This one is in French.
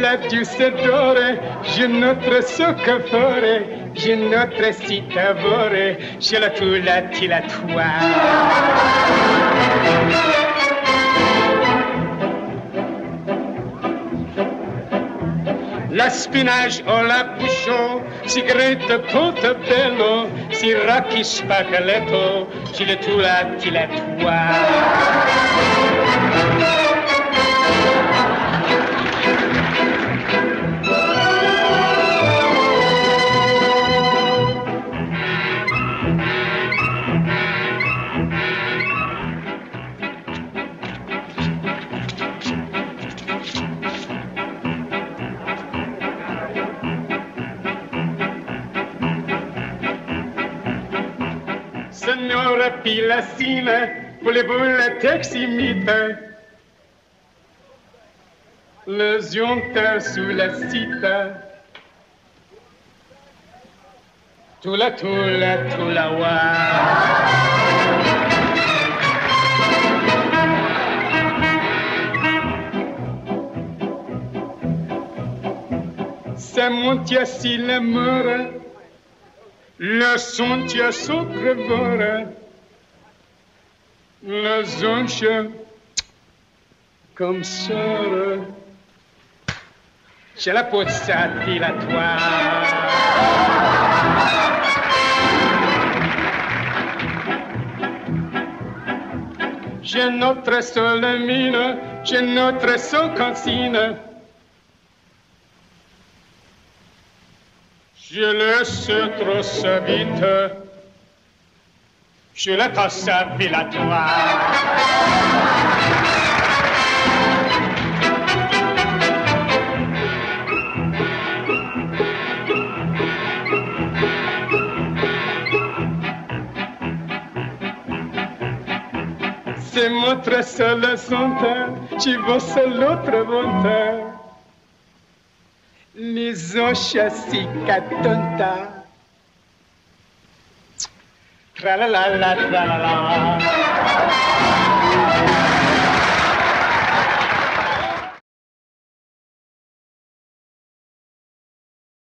la Dussedore, je notre soccafore, je notre citavore, je la tula tilatoire. La spinage o la bouchon, si grete Pontebello, si racchi spaghetto, ci le tula tilatoire. Signora Pilacina, voulez-vous la teximite? Le zionta sous la cita. Tula wa. Ça monte si la mora. Le son tia sopravora, la zonche comme sora, c'è la pozza dilatoire. J'ai notre solamine, j'ai notre socancine. Je laisse trop sa vite, je la tasse à vilatoire. C'est notre seule sonta, ci vosse l'autre volta. Les ochassi catonta. Tra la la la tra la la.